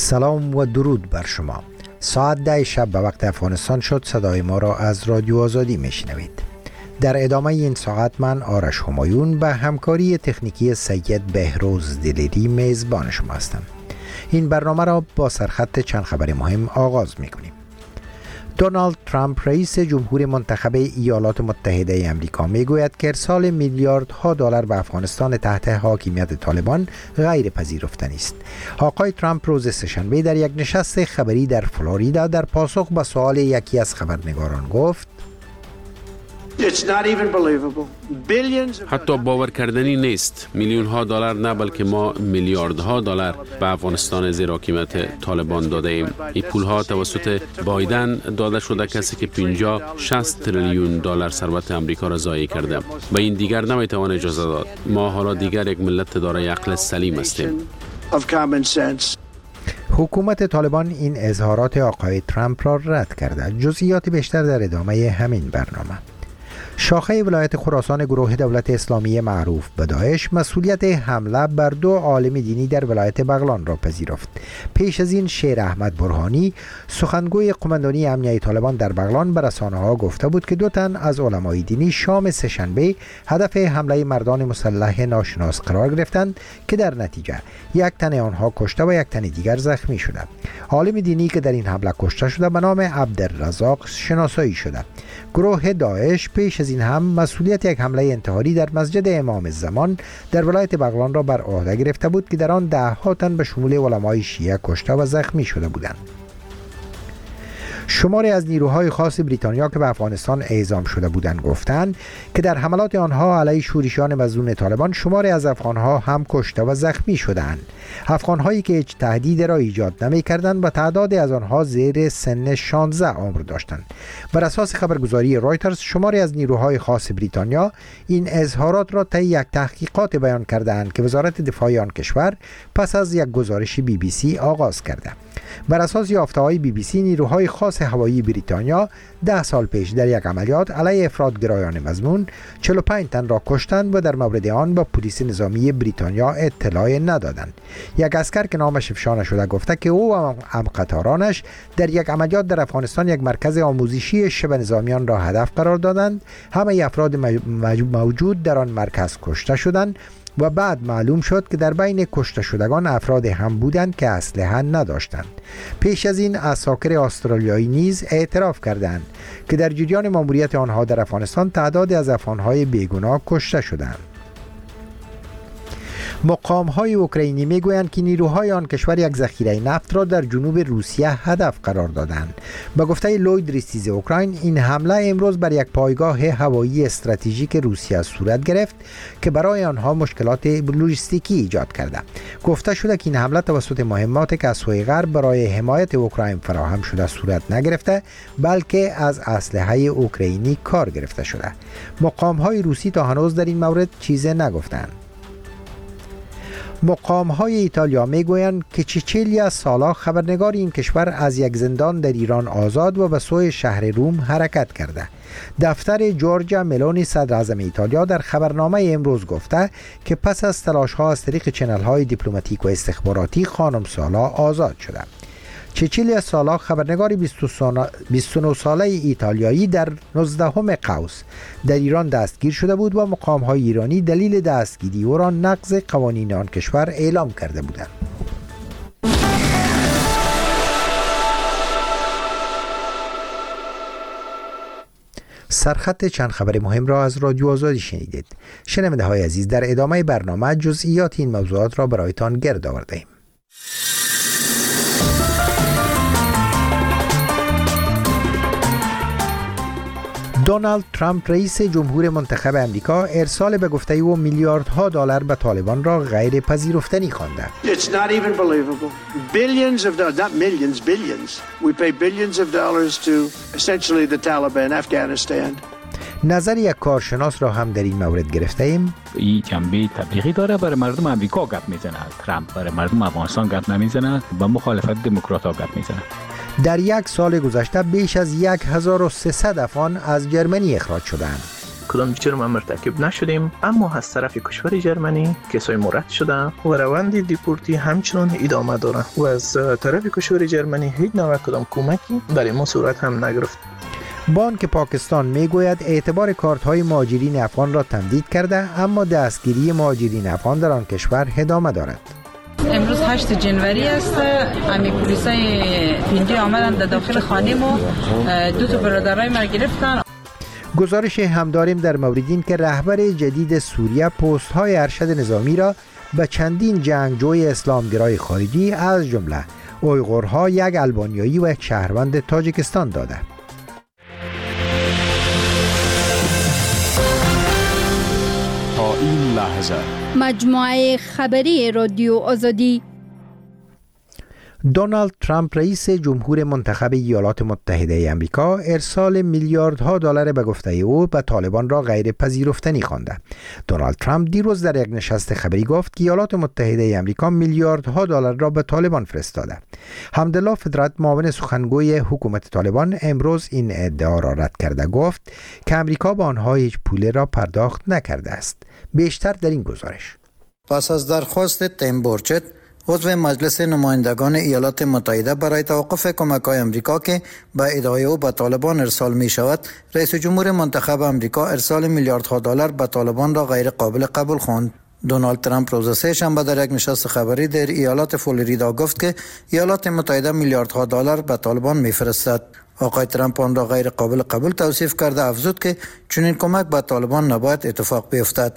سلام و درود بر شما. ساعت 10 شب به وقت افغانستان شد. صدای ما را از رادیو آزادی میشنوید. در ادامه این ساعت من آرش همایون به همکاری تکنیکی سید بهروز دلیری میزبان شما هستم. این برنامه را با سرخط چند خبر مهم آغاز میکنیم. دونالد ترامپ رئیس جمهور منتخب ایالات متحده آمریکا میگوید که ارسال میلیاردها دلار به افغانستان تحت حاکمیت طالبان غیر پذیرفتنی است. آقای ترامپ روز سه‌شنبه در یک نشست خبری در فلوریدا در پاسخ به سوال یکی از خبرنگاران گفت: حتی باور کردنی نیست. میلیون ها دلار نه بلکه ما میلیاردها دلار به افغانستان زیر حاکمیت طالبان داده ایم. این پول ها توسط بایدن داده شده، کسی که 50-60 تریلیون دلار ثروت امریکا را ضایع کرده. به این دیگر نمیتوان اجازه داد. ما حالا دیگر یک ملت دارای عقل سلیم هستیم. حکومت طالبان این اظهارات آقای ترامپ را رد کرده. جزئیات بیشتر در ادامه همین برنامه. شاخه ولایت خراسان گروه دولت اسلامی معروف به داعش مسئولیت حمله بر 2 عالم دینی در ولایت بغلان را پذیرفت. پیش از این شیر احمد برهانی سخنگوی قماندانی امنیه طالبان در بغلان به رسانه‌ها گفته بود که 2 تن از علمای دینی شام سه‌شنبه هدف حمله مردان مسلح ناشناس قرار گرفتند که در نتیجه 1 تن آنها کشته و 1 تن دیگر زخمی شده. عالم دینی که در این حمله کشته شده به نام عبدالرزاق شناسایی شده. گروه داعش پیش از این هم مسئولیت یک حمله انتحاری در مسجد امام زمان در ولایت بغلان را بر عهده گرفته بود که در آن 10 تن به شمول علمای شیعه کشته و زخمی شده بودند. شماری از نیروهای خاص بریتانیا که به افغانستان اعزام شده بودند گفتند که در حملات آنها علیه شورشیان مظنون طالبان شماری از افغانها هم کشته و زخمی شدند. افغانهایی که هیچ تهدید را ایجاد نمی‌کردند و تعدادی از آنها زیر سن 16 عمر داشتند. بر اساس خبرگزاری رایترز شماری از نیروهای خاص بریتانیا این اظهارات را طی یک تحقیقات بیان کردند که وزارت دفاع آن کشور پس از یک گزارش BBC آغاز کرده. بر اساس یافته‌های BBC نیروهای خاص هوایی بریتانیا 10 سال پیش در یک عملیات علیه افراطگرایان مظنون 45 تن را کشتند و در مورد آن به پلیس نظامی بریتانیا اطلاع ندادند. یک اسکر که نامش افشا نشده گفته که او و همقطارانش در یک عملیات در افغانستان یک مرکز آموزشی شبه نظامیان را هدف قرار دادند. همه افراد موجود در آن مرکز کشته شدند و بعد معلوم شد که در بین کشته شدگان افراد هم بودند که اسلحه نداشتند. پیش از این عساکر استرالیایی نیز اعتراف کردند که در جریان مأموریت آنها در افغانستان تعدادی از افغانهای بیگناه کشته شدند. مقام‌های اوکراینی میگویند که نیروهای آن کشور یک ذخیره نفت را در جنوب روسیه هدف قرار دادند. به گفته لوید ریستیز اوکراین این حمله امروز بر یک پایگاه هوایی استراتژیک روسیه صورت گرفت که برای آنها مشکلات لوجستیکی ایجاد کرده. گفته شده که این حمله توسط مهمات که از سوی غرب برای حمایت اوکراین فراهم شده صورت نگرفته بلکه از اسلحه اوکراینی کار گرفته شده. مقام‌های روسی تا هنوز در این مورد چیزی نگفتند. مقام‌های ایتالیا میگویند که چیچیلیا سالا خبرنگار این کشور از یک زندان در ایران آزاد و به سوی شهر روم حرکت کرده. دفتر جورجیا ملونی صدر اعظم ایتالیا در خبرنامه امروز گفته که پس از تلاش‌ها از طریق چنل‌های دیپلماتیک و استخباراتی خانم سالا آزاد شده. چیچیلیا سالا خبرنگار 29 ساله ایتالیایی در 19 قوس در ایران دستگیر شده بود و مقام‌های ایرانی دلیل دستگیری او را نقض قوانین آن کشور اعلام کرده بودند. سرخط چند خبر مهم را از رادیو آزادی شنیدید. شنونده‌های عزیز، در ادامه برنامه جزئیات این موضوعات را برایتان گرد آورده‌ایم. دونالد ترامپ رئیس جمهور منتخب امریکا ارسال به گفته او میلیاردها دلار به طالبان را غیر پذیرفتنی خوانده. It's not even believable. Billions of dollars, not millions, billions. We pay billions of dollars to essentially the Taliban, Afghanistan. نظر یک کارشناس را هم در این مورد گرفته ایم. این جنبه تبلیغی داره، برای مردم امریکا گپ میزنه. ترامپ برای مردم افغانستان گپ نمیزنه، با مخالفت دموکرات‌ها گپ میزنه. در یک سال گذشته بیش از 1300 افغان از جرمنی اخراج شدند. کدام جرم مرتکب نشدیم، اما از طرف کشور جرمنی کسای مورد شده و روند دیپورتی همچنان ادامه داره و از طرف کشور جرمنی هیچ نوع کدام کمکی برای ما صورت هم نگرفت. بانک پاکستان میگوید اعتبار کارت‌های مهاجرین افغان را تمدید کرده، اما دستگیری مهاجرین افغان در آن کشور ادامه دارد. امروز 8 جنوری است. امی پلیسای پینجی آمدن در داخل خانه ما، 2 تا برادرای ما گرفتن. گزارش هم داریم در مورد این که رهبر جدید سوریه پست‌های ارشد نظامی را به چندین جنگجوی اسلامگرای خارجی از جمله اویغورها، یک آلبانیایی و یک شهروند تاجیکستان داده. تا این لحظه مجموعه خبری رادیو آزادی. دونالد ترامپ رئیس جمهور منتخب ایالات متحده آمریکا ارسال میلیاردها دلار به گفته او به طالبان را غیر پذیرفتنی خوانده. دونالد ترامپ دیروز در یک نشست خبری گفت که ایالات متحده آمریکا میلیاردها دلار را به طالبان فرستاده. حمدالله فدرت، معاون سخنگوی حکومت طالبان، امروز این ادعا را رد کرده، گفت که آمریکا به آنها هیچ پول را پرداخت نکرده است. بیشتر در این گزارش. پس از درخواست تیم بورچت، عضو مجلس نمایندگان ایالات متحده، برای توقف کمک‌های آمریکا که به ادعای او به طالبان ارسال می شود، رئیس جمهور منتخب آمریکا ارسال میلیاردها دلار به طالبان را غیر قابل قبول خواند. دونالد ترامپ روز سه‌شنبه در یک نشست خبری در ایالات فلوریدا گفت که ایالات متحده میلیاردها دلار به طالبان می‌فرستد. آقای ترامپ آن را غیر قابل قبول توصیف کرده، افزود که چنین کمک به طالبان نباید اتفاق بیفتد.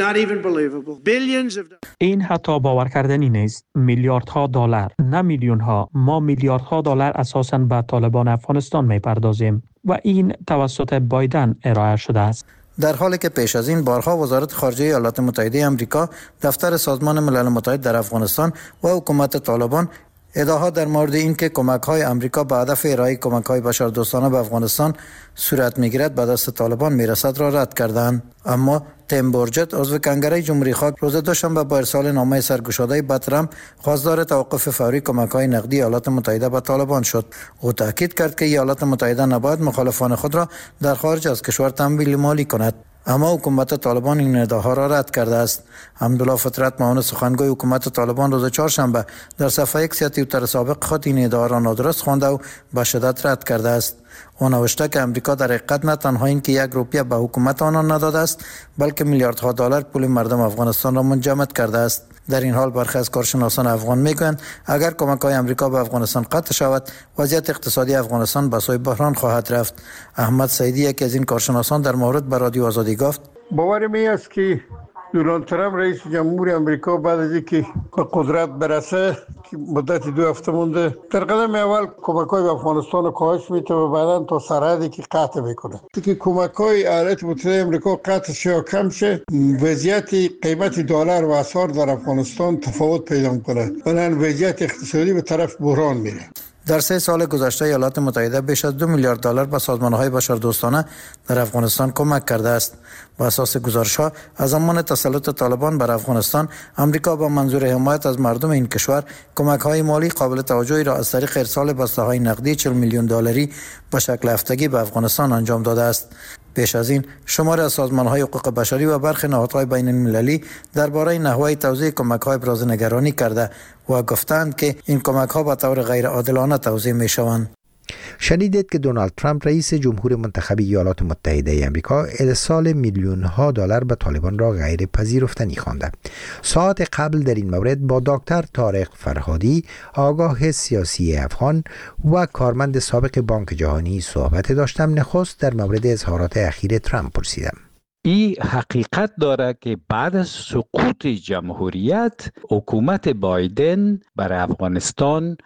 این حتی باور کردنی نیست. میلیاردها دلار، نه میلیون ها. ما میلیاردها دلار اساساً به طالبان افغانستان میپردازیم و این توسط بایدن ارائه شده است. در حالی که پیش از این بارها وزارت خارجه ایالات متحده آمریکا، دفتر سازمان ملل متحد در افغانستان و حکومت طالبان ادعاها در مورد اینکه کمک‌های آمریکا به هدف ارائه کمک‌های بشردوستانه به افغانستان صورت می‌گیرد به دست طالبان میرسد را رد کردند. اما تیم بورچت، عضو کنگره جمهوری خواهان، روز دوشنبه با ارسال نامه سرگشاده به ترامپ خواستار توقف فوری کمک‌های نقدی ایالات متحده به طالبان شد. او تاکید کرد که ایالات متحده نباید مخالفان خود را در خارج از کشور تمویل مالی کند. اما حکومت طالبان این ادعاها را رد کرده است. حمدالله فطرت، معاون سخنگوی حکومت طالبان، روز چهارشنبه در صفحه ایکس توییتر سابق خود این ادعا را نادرست خوانده و به شدت رد کرده است. او نوشته که امریکا در حقیقت نه تنها این که 1 روپیه به حکومت آنان نداده است، بلکه میلیاردها دلار پول مردم افغانستان را منجمد کرده است. در این حال برخی از کارشناسان افغان میگویند اگر کمک‌های آمریکا به افغانستان قطع شود، وضعیت اقتصادی افغانستان به سوی بحران خواهد رفت. احمد سعیدی، یکی از این کارشناسان، در مورد به رادیو آزادی گفت: باور می است که دونالد ترامپ رئیس جمهور آمریکا بعد از اینکه به قدرت برسه که مدت 2 هفته مونده، در قدم اول کمک‌های به افغانستان رو کاهش میده و بعداً تا سرحدی که قطع میکنه. که کمک‌های ایالات متحده آمریکا قطع شه یا کم شه، وضعیت قیمت دلار و اسعار در افغانستان تفاوت پیدا میکنه. بنابراین وضعیت اقتصادی به طرف بحران میره. در 3 سال گذشته ایالات متحده بیش از 2 میلیارد دلار به سازمان‌های بشردوستانه در افغانستان کمک کرده است. بر اساس گزارش‌ها، از زمان تسلط طالبان بر افغانستان، آمریکا با منظور حمایت از مردم این کشور کمک‌های مالی قابل توجهی را از طریق ارسال بسته‌های نقدی 40 میلیون دلاری به شکل هفتگی به افغانستان انجام داده است. پیش از این شماری از سازمان‌های حقوق بشری و برخی نهادهای بین‌المللی درباره نحوه توزیع کمک‌های ابراز نگرانی کرده و گفتند که این کمک‌ها به طور غیر عادلانه توزیع می‌شوند. شنیدید که دونالد ترامپ رئیس جمهور منتخب ایالات متحده آمریکا ارسال میلیون‌ها دلار به طالبان را غیر پذیرفتنی خوانده. ساعت قبل در این مورد با دکتر طارق فرهادی، آگاه سیاسی افغان و کارمند سابق بانک جهانی صحبت داشتم. نخست در مورد اظهارات اخیر ترامپ پرسیدم. این حقیقت داره که بعد از سقوط جمهوریت، حکومت بایدن برای افغانستان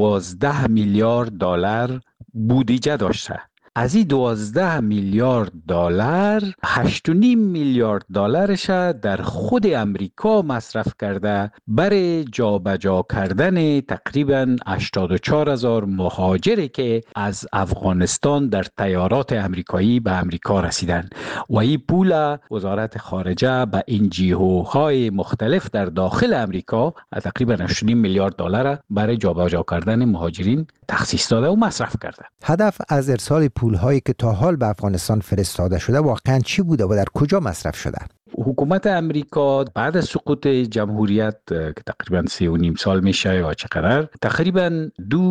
12 میلیارد دلار بودجه داشته. از این 12 میلیارد دلار 8.5 میلیارد دلارش در خود امریکا مصرف کرده برای جابجا کردن تقریبا 84,000 مهاجری که از افغانستان در طیارات امریکایی به امریکا رسیدن و این پول وزارت خارجه به این جهودهای مختلف در داخل امریکا تقریبا 8.5 میلیارد دلار برای جابجا کردن مهاجرین تخصیص داده و مصرف کرده. هدف از ارسال پول‌هایی که تا حال به افغانستان فرستاده شده واقعاً چی بوده و در کجا مصرف شده؟ حکومت امریکا بعد از سقوط جمهوریت که تقریبا 3.5 سال میشه یا چقدر، تقریبا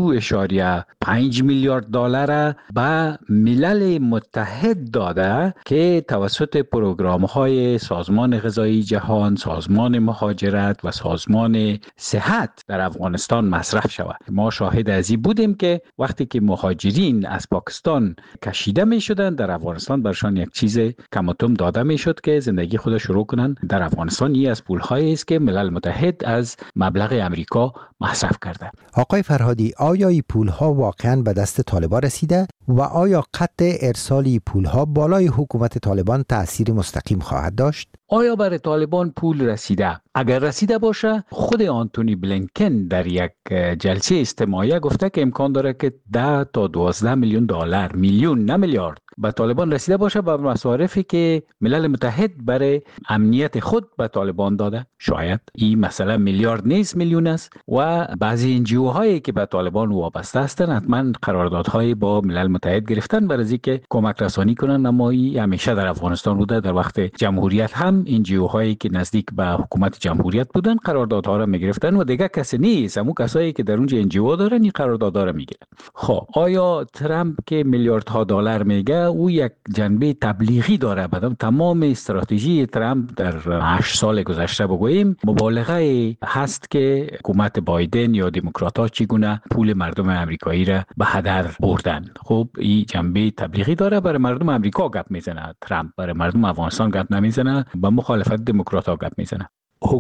2.5 میلیارد دلار به ملل متحد داده که توسط پروگرام‌های سازمان غذایی جهان، سازمان مهاجرت و سازمان صحت در افغانستان مصرف شود. ما شاهد از این بودیم که وقتی که مهاجرین از پاکستان کشیده می شدند، در افغانستان برشان یک چیز کم و کم داده می شد که زندگی خود شروع کنند در افغانستان. این از پول‌هایی است که ملل متحد از مبلغ امریکا مصرف کرده. آقای فرهادی، آیا این پول‌ها واقعاً به دست طالبان رسیده و آیا قطع ارسال این پول‌ها بالای حکومت طالبان تأثیر مستقیم خواهد داشت؟ آیا برای طالبان پول رسیده؟ اگر رسیده باشه، خود آنتونی بلینکن در یک جلسه اجتماعی گفته که امکان داره که 10 تا 12 میلیون دلار، میلیون نه میلیارد، به طالبان رسیده باشه به مصارفی که ملل متحد برای امنیت خود به طالبان داده. شاید این مسئله میلیارد نیست، میلیون است و بعضی انجیوهایی که به طالبان وابسته هستند حتما قراردادهای با ملل متحد گرفتن برای اینکه کمک رسانی کنند. اما این همیشه در افغانستان بوده. در وقت جمهوریت هم انجیوهایی که نزدیک به حکومت جمهوریت بودن قراردادها را میگرفتن و دیگه کسی نیست، همون کسایی که در اونجا انجیو دارن این قراردادها را میگیرن. خب آیا ترامپ که میلیاردها دلار میگه او یک جنبه تبلیغی داره؟ بعدم تمام استراتژی ترامپ در 8 سال گذشته بگوییم مبالغه هست که حکومت بایدن یا دموکرات‌ها چگونه پول مردم امریکایی را به هدر بردن. خب این جنبه تبلیغی داره، برای مردم امریکا گپ میزنه ترامپ، برای مردم افغانستان گپ نمیزنه، با مخالفت دموکرات‌ها گپ میزنه.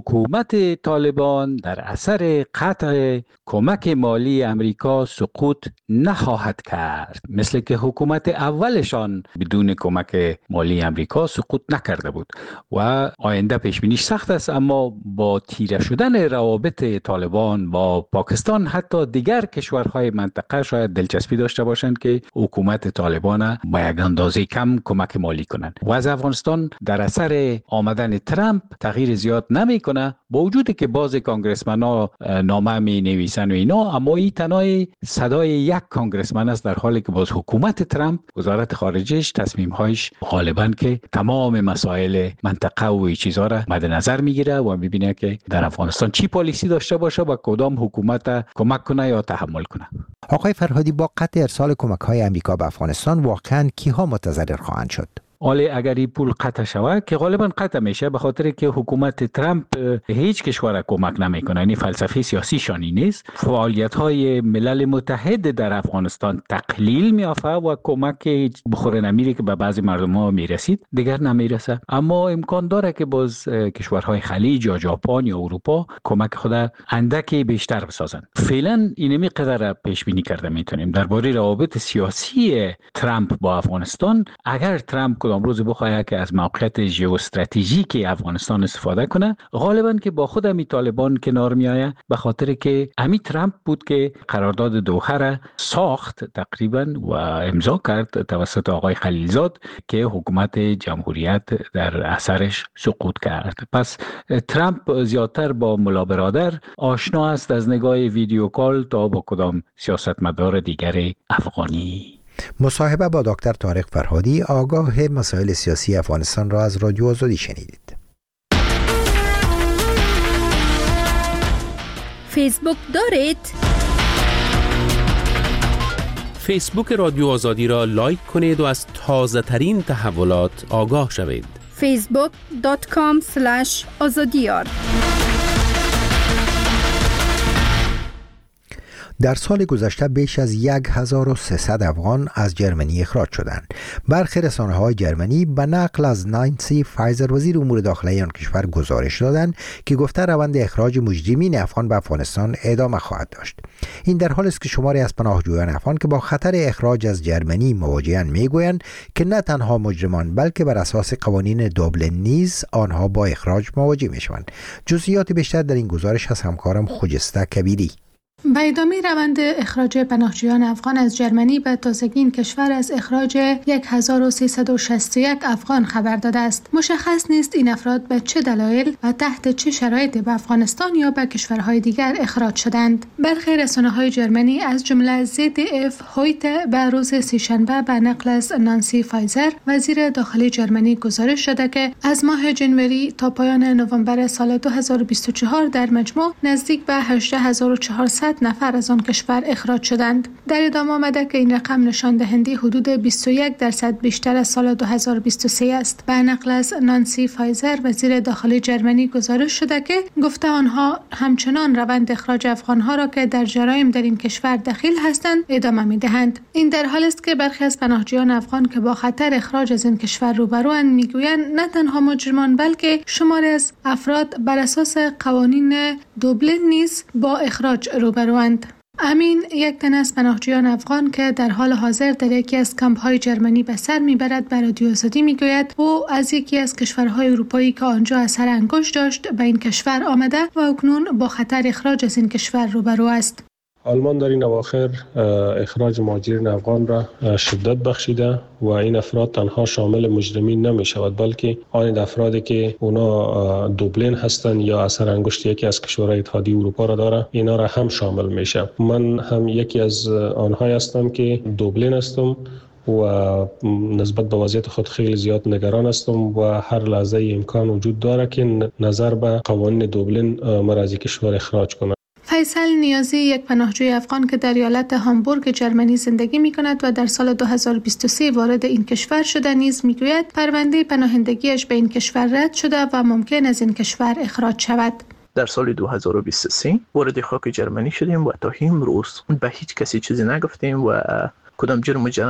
حکومت طالبان در اثر قطع کمک مالی امریکا سقوط نخواهد کرد، مثل که حکومت اولشان بدون کمک مالی امریکا سقوط نکرده بود و آینده پیش بینیش سخت است. اما با تیره شدن روابط طالبان با پاکستان، حتی دیگر کشورهای منطقه شاید دلچسپی داشته باشند که حکومت طالبان با یک اندازه کم کمک مالی کنند. و از افغانستان در اثر آمدن ترامپ تغییر زیاد میکنه، با وجودی که باز کانگرسمن‌ها نامه می نویسن و اینا، اما این تنها صدای یک کانگرسمن است، در حالی که باز حکومت ترامپ، وزارت خارجهش، تصمیم‌هایش غالباً که تمام مسائل منطقه و این چیزها را مد نظر میگیره و میبینه که در افغانستان چی پالیسی داشته باشه و کدام حکومت کمک کنه یا تحمل کنه. آقای فرهادی، با قطع ارسال کمک‌های امریکا به افغانستان واقعاً کیها متضرر خواهند شد؟ حالا اگر این پول قطع شود، که غالبا قطع میشه به خاطر که حکومت ترامپ هیچ کشور کمک نمیکنه، یعنی فلسفه سیاسی شانی نیست، فعالیت های ملل متحد در افغانستان تقلیل میافته و کمک بخوره نمیره که به بعضی مردم ها میرسید دیگر نمیرسه. اما امکان داره که باز کشورهای خلیج یا ژاپن یا اروپا کمک خود اندکی بیشتر بسازن. فعلا اینمی قدر پیش بینی کرده میتونیم درباره روابط سیاسی ترامپ با افغانستان. اگر ترامپ امروز بخواد که از موقعیت ژئواستراتژیک افغانستان استفاده کنه، غالبا که با خود امی طالبان کنار میآید، به خاطر که امی ترامپ بود که قرارداد دوحه را ساخت تقریبا و امضا کرد توسط آقای خلیلزاد که حکومت جمهوریت در اثرش سقوط کرد. پس ترامپ زیادتر با ملا برادر آشنا است از نگاه ویدیو کال تا با کدام سیاستمدار دیگر افغانی. مصاحبه با دکتر طارق فرهادی، آگاه مسائل سیاسی افغانستان را از رادیو آزادی شنیدید. فیسبوک دارید؟ فیسبوک رادیو آزادی را لایک کنید و از تازه ترین تحولات آگاه شوید. facebook.com/azadiyar. در سال گذشته بیش از 1300 افغان از جرمنی اخراج شدند. برخی رسانه‌های جرمنی به نقل از نانسی فایزر وزیر امور داخلی آن کشور گزارش دادند که گفته روند اخراج مجرمین افغان به افغانستان ادامه خواهد داشت. این در حالی است که شماری از پناهجویان افغان که با خطر اخراج از جرمنی مواجه‌اند میگویند که نه تنها مجرمان بلکه بر اساس قوانین دوبلن نیز آنها با اخراج مواجه میشوند. جزئیات بیشتر در این گزارش از همکارم خجسته کبیری. به ادامه روند اخراج پناهجویان افغان از جرمنی به تازگی این کشور از اخراج 1361 افغان خبر داده است. مشخص نیست این افراد به چه دلایل و تحت چه شرایطی به افغانستان یا به کشورهای دیگر اخراج شدند. برخی رسانه‌های جرمنی از جمله ZDF هویت به روز سه‌شنبه به نقل از نانسی فایزر وزیر داخلی جرمنی گزارش داده که از ماه جنوری تا پایان نوامبر سال 2024 در مجموع نزدیک به 18400 نفر از آن کشور اخراج شدند. در ادامه آمده که این رقم نشان دهنده حدود 21% بیشتر از سال 2023 است. به نقل از نانسی فایزر وزیر داخلی جرمنی گزارش شده که گفته آنها همچنان روند اخراج افغانها را که در جرایم در این کشور دخیل هستند ادامه می‌دهند. این در حالی است که برخی از پناهجویان افغان که با خطر اخراج از این کشور روبروند میگویند نه تنها مجرمان بلکه شماری از افراد بر اساس قوانین دوبلین نیز با اخراج روبروند. امین یک تن از پناهجویان افغان که در حال حاضر در یکی از کمپ‌های جرمنی به سر میبرد به رادیو آزادی میگوید او از یکی از کشورهای اروپایی که آنجا اثر انگشت داشت به این کشور آمده و اکنون با خطر اخراج از این کشور روبرو است. آلمان در این اواخر اخراج مهاجرین افغان را شدت بخشیده و این افراد تنها شامل مجرمین نمی شود بلکه آن افرادی که اونا دوبلین هستند یا اثر انگشت یکی از کشورهای اتحادیه اروپا را داره اینا را هم شامل میشه. من هم یکی از آنها هستم که دوبلین هستم و نسبت به وضعیت خود خیلی زیاد نگران هستم و هر لحظه امکان وجود داره که نظر به قوانین دوبلین مرا از کشور اخراج کنه. فیصل نیازی یک پناهجوی افغان که در ایالت هامبورگ جرمنی زندگی می‌کند و در سال 2023 وارد این کشور شده نیز می‌گوید پرونده پناهندگیش به این کشور رد شده و ممکن است این کشور اخراج شود. در سال 2023 وارد خاک جرمنی شدیم و تا امروز به هیچ کسی چیزی نگفتیم و کدام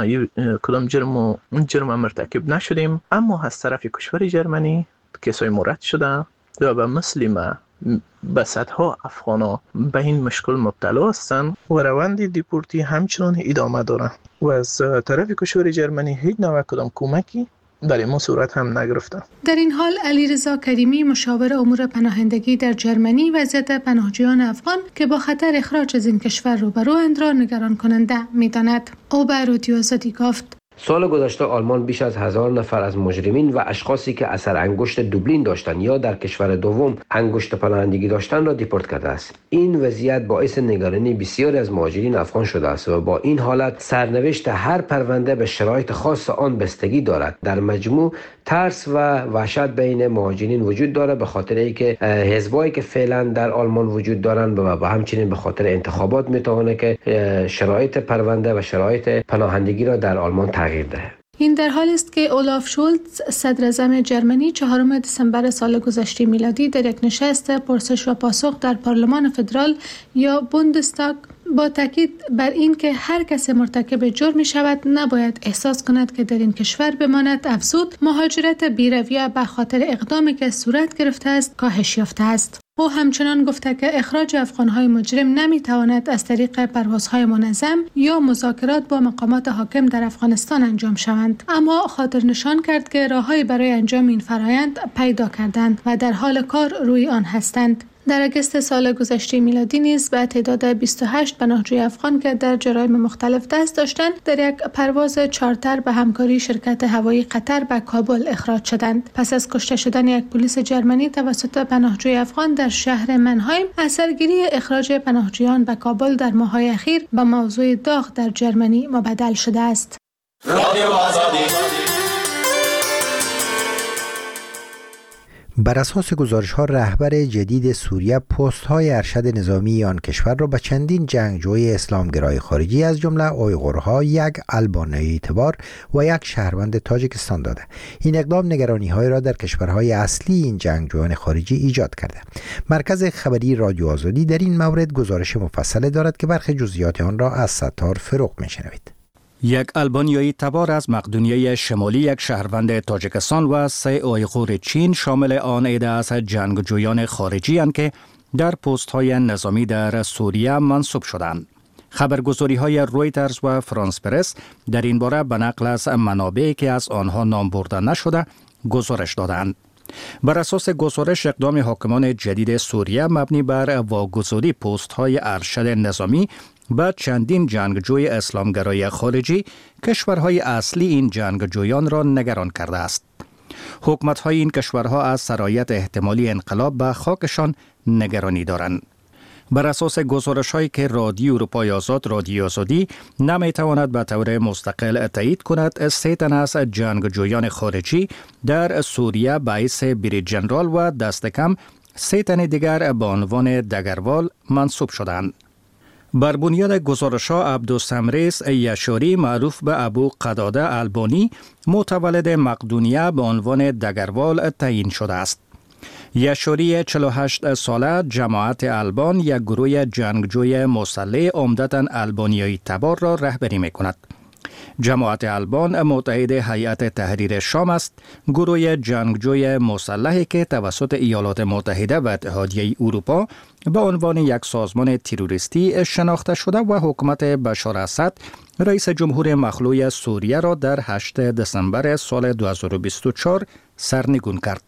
جرم مرتکب نشدیم، اما از طرف کشور جرمنی کسای مورد شده و به مثل ما به صدها افغانا به این مشکل مبتلا هستند و روند دیپورتی همچنان ادامه دارند و از طرف کشور جرمنی هیچ نوع کدام کمکی در این صورت هم نگرفتند. در این حال علیرضا کریمی مشاور امور پناهندگی در جرمنی وضعیت پناهجویان افغان که با خطر اخراج از این کشور روبروند را نگران کننده می‌داند. او به رادیو آزادی گفت سال گذشته آلمان بیش از 1000 نفر از مجرمین و اشخاصی که اثر انگشت دوبلین داشتند یا در کشور دوم انگشت پناهندگی داشتند را دیپورت کرده است. این وضعیت باعث نگرانی بسیاری از مهاجرین افغان شده است و با این حالت سرنوشت هر پرونده به شرایط خاص آن بستگی دارد. در مجموع ترس و وحشت بین مهاجرین وجود دارد به خاطر اینکه حزبایی که فعلا در آلمان وجود دارند و همچنین به خاطر انتخابات میتونه که شرایط پرونده و شرایط پناهندگی را در آلمان تغییر دهد. این در حالی است که اولاف شولتز صدر اعظم جرمنی 4 دسامبر سال گذشته میلادی در یک نشست پرسش و پاسخ در پارلمان فدرال یا بوندستاگ با تاکید بر این که هر کس مرتکب جرم می شود نباید احساس کند که در این کشور بماند افزود مهاجرت بی‌رویه به خاطر اقدامی که صورت گرفته است کاهش یافته است. او همچنان گفته که اخراج افغان‌های مجرم نمی‌تواند از طریق پروازهای منظم یا مذاکرات با مقامات حاکم در افغانستان انجام شوند، اما خاطر نشان کرد که راه‌هایی برای انجام این فرایند پیدا کردند و در حال کار روی آن هستند. در اگست سال گذشته میلادی نیز به تعداد 28 پناهجوی افغان که در جرایم مختلف دست داشتند در یک پرواز چارتر به همکاری شرکت هوایی قطر به کابل اخراج شدند. پس از کشته شدن یک پلیس جرمنی توسط پناهجوی افغان در شهر منهایم، اثرگیری اخراج پناهجویان به کابل در ماه‌های اخیر به موضوع داغ در جرمنی مبدل شده است. بر اساس گزارش‌ها رهبر جدید سوریه پست‌های ارشد نظامی آن کشور را به چندین جنگجوی اسلامگرای خارجی از جمله اویغورها، یک البانیایی اعتبار و یک شهروند تاجیکستان داده. این اقدام نگرانی‌های را در کشورهای اصلی این جنگجویان خارجی ایجاد کرده. مرکز خبری رادیو آزادی در این مورد گزارش مفصل دارد که برخی جزئیات آن را از ستار فروغ می‌شنوید. یک البانیایی تبار از مقدونیه شمالی، یک شهروند تاجیکستان و 3 اویغور چین شامل آن عده از جنگجویان خارجی اند که در پست‌های نظامی در سوریه منصوب شدند. خبرگزاری‌های رویترز و فرانس پرس در این باره به نقل از منابعی که از آنها نام برده نشده گزارش دادند. بر اساس گزارش اقدام حاکمان جدید سوریه مبنی بر واگذاری پست‌های ارشد نظامی به چندین جنگجوی اسلامگرای خارجی کشورهای اصلی این جنگجویان را نگران کرده است. حکومت‌های این کشورها از سرایت احتمالی انقلاب به خاکشان نگرانی دارند. بر اساس گزارش‌هایی که رادیو اروپای آزاد رادیو آزادی نمی‌تواند به طور مستقل تایید کند، 3 تن از جنگجویان خارجی در سوریه به حیث بریج ژنرال و دست کم 3 تن دیگر به عنوان دگروال منصوب شدند. بر بنیاد گزارش‌ها عبدالسمریس یشاری معروف به ابو قداده البانی متولد مقدونیه به عنوان دگروال تعیین شده است. یشاری 48 ساله جماعت البان یک گروه جنگجوی مسلح عمدتاً البانیایی تبار را رهبری می‌کند. جماعت البان متحد هیئت تحریر شام است، گروه جنگجوی مسلحی که توسط ایالات متحده و اتحادیه اروپا به عنوان یک سازمان تروریستی شناخته شده و حکومت بشار اسد رئیس جمهور مخلوع سوریه را در 8 دسامبر سال 2024 سرنگون کرد.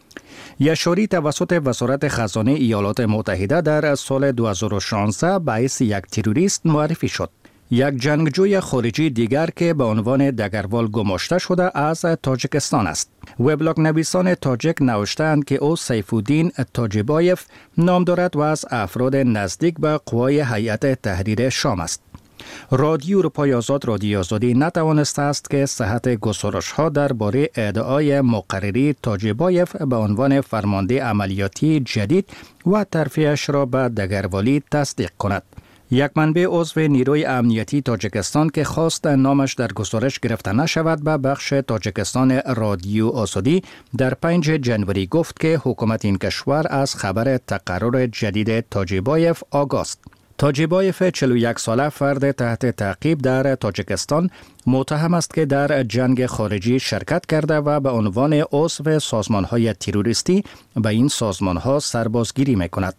یشاری توسط وزارت خزانه ایالات متحده در سال 2016 به حیث یک تروریست معرفی شد. یک جنگجوی خارجی دیگر که به عنوان دگروال گماشته شده از تاجیکستان است. وبلاگ نویسان تاجیک نوشتند که او سیفالدین تاجیبایف نام دارد و از افراد نزدیک به قوای هیئت تحریر شام است. رادیو اروپای آزاد رادیو آزادی نتوانسته است که صحت گزارش‌ها درباره ادعای مقرری تاجیبایف به عنوان فرمانده عملیاتی جدید و ترفیعش را به دگروالی تصدیق کند. یک منبع عضو نیروی امنیتی تاجیکستان که خواست نامش در گزارش گرفته نشود به بخش تاجیکستان رادیو آزادی در 5 جنوری گفت که حکومت این کشور از خبر تقرر جدید تاجیبایف آگاه است. تاجیبایف 41 ساله فرد تحت تعقیب در تاجیکستان متهم است که در جنگ خارجی شرکت کرده و به عنوان عضو سازمان‌های تروریستی به این سازمان‌ها سربازگیری می‌کند.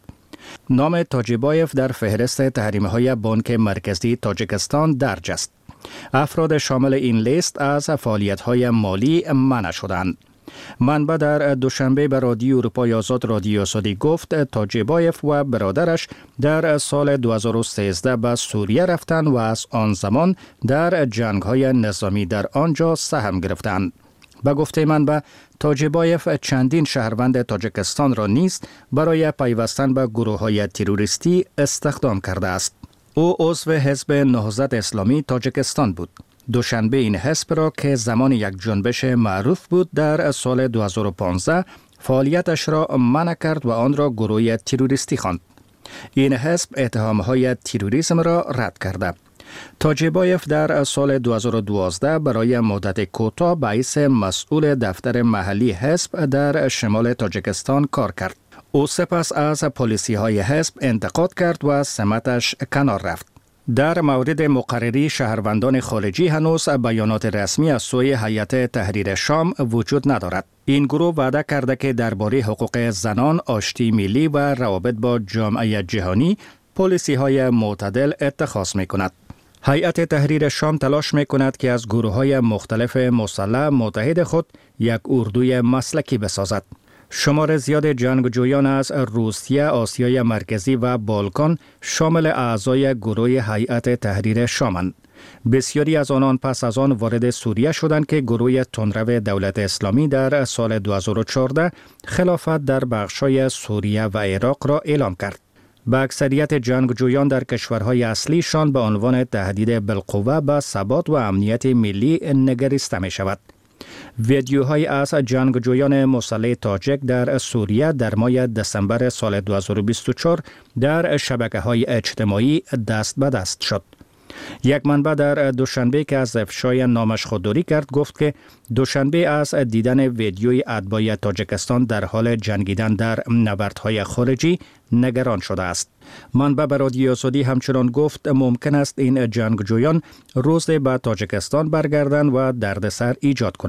نام تاجیبایف در فهرست تحریم‌های بانک مرکزی تاجیکستان درج است. افراد شامل این لیست از فعالیت‌های مالی منع شدند. منبع در دوشنبه به رادیو اروپای آزاد رادیو آزادی گفت تاجیبایف و برادرش در سال 2013 به سوریه رفتند و از آن زمان در جنگ‌های نظامی در آنجا سهم گرفتند. به گفته منبع تاجیبایف چندین شهروند تاجیکستان را نیز برای پیوستن به گروه‌های تروریستی استخدام کرده است. او عضو حزب نهضت اسلامی تاجیکستان بود. دوشنبه این حزب را که زمان یک جنبش معروف بود در سال 2015 فعالیتش را منع کرد و آن را گروه تروریستی خواند. این حزب اتهام‌های تروریسم را رد کرده. تاجیبایف در سال 2012 برای مدت کوتاه به حیث مسئول دفتر محلی حزب در شمال تاجیکستان کار کرد. او سپس از پلیسی‌های حزب انتقاد کرد و سمتش کنار رفت. در مورد مقرری شهروندان خارجی هنوز بیانات رسمی از سوی هیئت تحریر شام وجود ندارد. این گروه وعده کرده که درباره حقوق زنان، آشتی ملی و روابط با جامعه جهانی پالیسی‌های معتدل اتخاذ می‌کند. هیئت تحریر شام تلاش می‌کند که از گروه‌های مختلف مسلح متحد خود یک اردوی مسلکی بسازد. شمار زیاد جنگجویان از روسیه، آسیای مرکزی و بالکان شامل اعضای گروه هیئت تحریر شامند. بسیاری از آنان پس از آن وارد سوریه شدند که گروه تندرو دولت اسلامی در سال 2014 خلافت در بخش‌های سوریه و عراق را اعلام کرد. به اکثریت جنگجویان در کشورهای اصلیشان به عنوان تهدید بالقوه به ثبات و امنیت ملی نگریسته می شود. ویدیوهای از جنگجویان مسلح تاجیک در سوریه در ماه دسامبر سال 2024 در شبکه‌های اجتماعی دست به دست شد. یک منبع در دوشنبه که از افشای نامش خودداری کرد گفت که دوشنبه از دیدن ویدیوی اتباع تاجیکستان در حال جنگیدن در نبردهای خارجی نگران شده است. منبع به رادیو آزادی همچنان گفت ممکن است این جنگجویان روز به تاجیکستان برگردند و دردسر ایجاد کنند.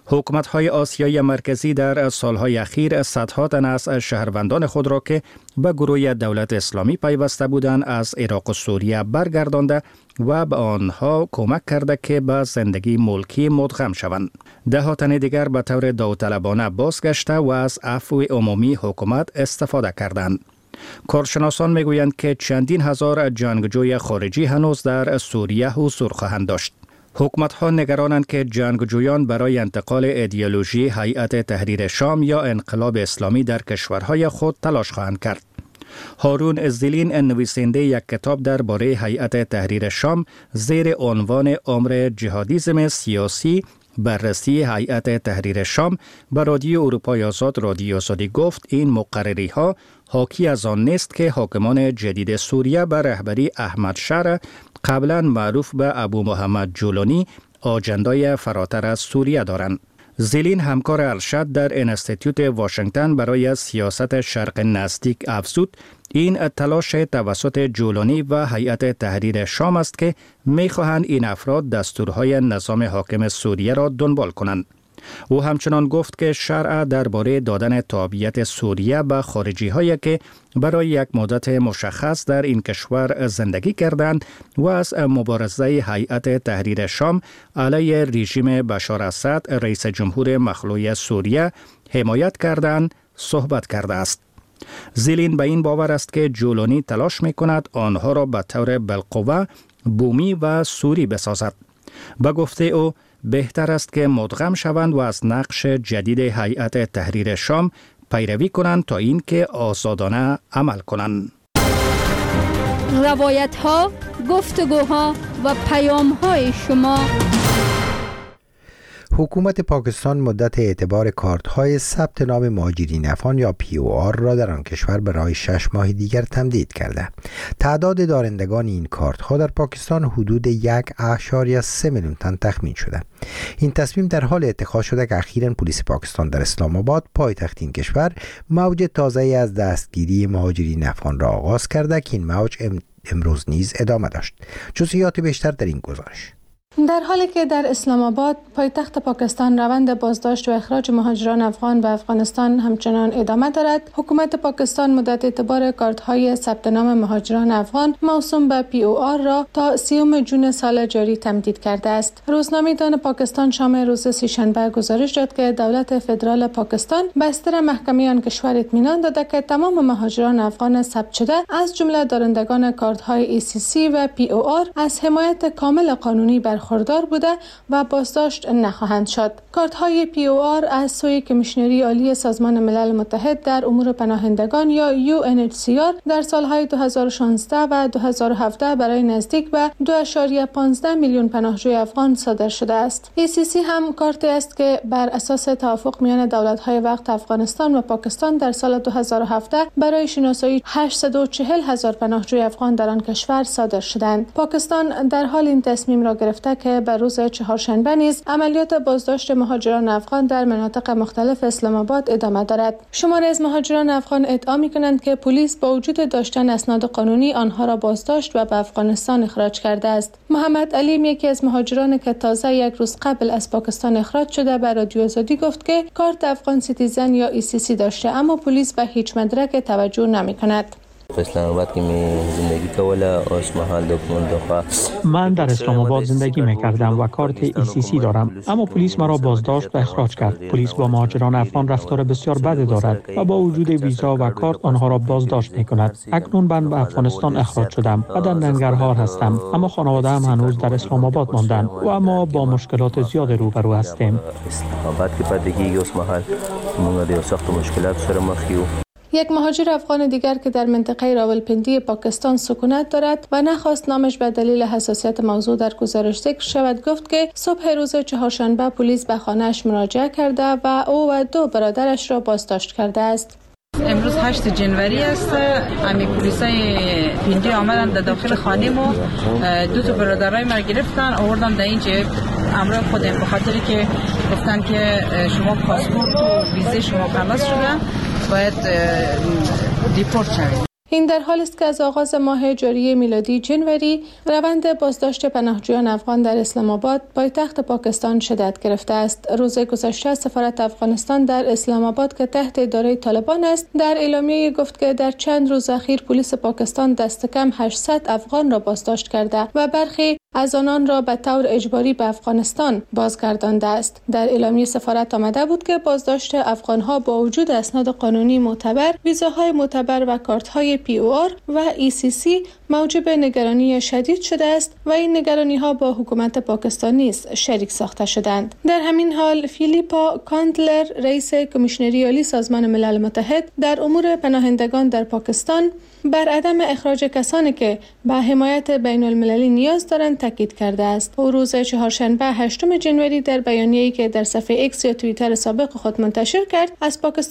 حکومت‌های آسیای مرکزی در سالهای اخیر صدها تن از شهروندان خود را که به گروه دولت اسلامی پیوسته بودند از عراق و سوریه برگردانده و به آنها کمک کرده که به زندگی ملکی مدغم شوند. ده تن دیگر به طور داوطلبانه بازگشته و از عفو عمومی حکومت استفاده کردند. کارشناسان میگویند که چندین هزار جنگجوی خارجی هنوز در سوریه حضور خواهند داشت. حکومت‌ها نگرانند که جنگجویان برای انتقال ایدئولوژی هیئت تحریر شام یا انقلاب اسلامی در کشورهای خود تلاش خواهند کرد. هارون زیلین نویسنده یک کتاب درباره هیئت تحریر شام زیر عنوان امر جهادیسم سیاسی بررسی هیئت تحریر شام به رادیو اروپای آزاد رادیو آزادی گفت این مقرری ها حاکی از آن نیست که حاکمان جدید سوریه به رهبری احمد شر قبلا معروف به ابو محمد جولانی آجندای فراتر از سوریه دارند. زیلین همکار ارشد در انستیتوت واشنگتن برای سیاست شرق نزدیک افزود این تلاش توسط جولانی و هیئت تحریر شام است که می‌خواهند این افراد دستورهای نظام حاکم سوریه را دنبال کنند. او همچنان گفت که شرع درباره دادن تابعیت سوریه به خارجی‌هایی که برای یک مدت مشخص در این کشور زندگی کردند و از مبارزه هیئت تحریر شام علیه رژیم بشار اسد رئیس جمهور مخلوع سوریه حمایت کردند صحبت کرده است. زیلین به این باور است که جولانی تلاش می‌کند آنها را به طور بالقوه بومی و سوری بسازد. به گفته او بهتر است که مدغم شوند و از نقش جدید هیئت تحریر شام پیروی کنند تا اینکه آزادانه عمل کنند. روایت‌ها، گفتگوها و پیام‌های شما. حکومت پاکستان مدت اعتبار کارت‌های ثبت نام مهاجرین افغان یا POR را در آن کشور برای 6 ماه دیگر تمدید کرده. تعداد دارندگان این کارت‌ها در پاکستان حدود 1.3 میلیون تن تخمین شده. این تصمیم در حال اتخاذ شده که اخیراً پلیس پاکستان در اسلام آباد پایتخت این کشور موج تازه‌ای از دستگیری مهاجرین افغان را آغاز کرده که این موج امروز نیز ادامه داشت. جزئیات بیشتر در این گزارش. در حالی که در اسلام آباد پایتخت پاکستان روند بازداشت و اخراج مهاجران افغان به افغانستان همچنان ادامه دارد، حکومت پاکستان مدت اعتبار کارت‌های ثبت نام مهاجران افغان موسوم به POR را تا 30 جون سال جاری تمدید کرده است. روزنامه‌دان پاکستان شام روز سه‌شنبه گزارش داد که دولت فدرال پاکستان بستر محکمه آن کشور اطمینان داده که تمام مهاجران افغان ثبت شده از جمله دارندگان کارت‌های ECC و POR از حمایت کامل قانونی برخوردار بوده و بازداشت نخواهند شد. کارت‌های POR از سوی کمیشنری عالی سازمان ملل متحد در امور پناهندگان یا UNHCR در سالهای 2016 و 2017 برای نزدیک به 2.15 میلیون پناهجوی افغان صادر شده است. ECC هم کارتی است که بر اساس توافق میان دولت‌های وقت افغانستان و پاکستان در سال 2017 برای شناسایی 840,000 پناهجوی افغان در آن کشور صادر شدند. پاکستان در حال این تصمیم را گرفته که به روز چهارشنبه نیز عملیات بازداشت مهاجران افغان در مناطق مختلف اسلام آباد ادامه دارد. شماری از مهاجران افغان ادعا می‌کنند که پلیس با وجود داشتن اسناد قانونی آنها را بازداشت و به افغانستان اخراج کرده است. محمد علیم یکی از مهاجران که تازه یک روز قبل از پاکستان اخراج شده به رادیو آزادی گفت که کارت افغان سیتیزن یا ECC داشته اما پلیس به هیچ مدرک توجه نمی‌کند. اسلام آباد که زندگی کوله اوس محل دکمون من در اسلام آباد زندگی می‌کردم و کارت ECC دارم، اما پلیس مرا بازداشت و اخراج کرد. پلیس با مهاجران افغان رفتار بسیار بد دارد و با وجود ویزا و کارت آنها را بازداشت می‌کند. اکنون من به افغانستان اخراج شدم و در ننگرهار هستم، اما خانواده‌ام هنوز در اسلام آباد ماندند و ما با مشکلات زیاد روبرو هستیم. اسلام آباد که پدیگی اوس محل ما د سخت مشکلات سره مخ یو. یک مهاجر افغان دیگر که در منطقه راولپندی پاکستان سکونت دارد و نخواست نامش به دلیل حساسیت موضوع در گزارش ذکر شود گفت که صبح روز چهارشنبه پلیس به خانه‌اش مراجعه کرده و او و 2 برادرش را بازداشت کرده است. امروز 8 جنوری است. همین پلیسای پنجی آمدن در داخل خانه ما 2 برادرای ما گرفتن آوردن در اینجا امروز خودم به خاطری که گفتن که شما پاسپورت و ویزه شما خلاص شده باید دیپورت شوید. این در حالی است که از آغاز ماه جاری میلادی جنوری روند بازداشت پناهجویان افغان در اسلام آباد پایتخت پاکستان شدت گرفته است. روز گذشته سفارت افغانستان در اسلام آباد که تحت اداره طالبان است در اعلامیه گفت که در چند روز اخیر پلیس پاکستان دست کم 800 افغان را بازداشت کرده و برخی از آنان را به طور اجباری به افغانستان بازگردانده است. در اعلامیه سفارت آمده بود که بازداشت افغانها با وجود اسناد قانونی معتبر، ویزاهای معتبر و کارت‌های POR و ECC موجب نگرانی شدید شده است و این نگرانی‌ها با حکومت پاکستان نیز شریک ساخته شدند. در همین حال فیلیپا کاندلر رئیس کمیشنری عالی سازمان ملل متحد در امور پناهندگان در پاکستان بر عدم اخراج کسانی که به حمایت بین المللی نیاز دارند تاکید کرده است. او روز چهارشنبه 8 جنوری در بیانیه‌ای که در صفحه ایکس یا توییتر سابق خود منتشر کرد از پاکستان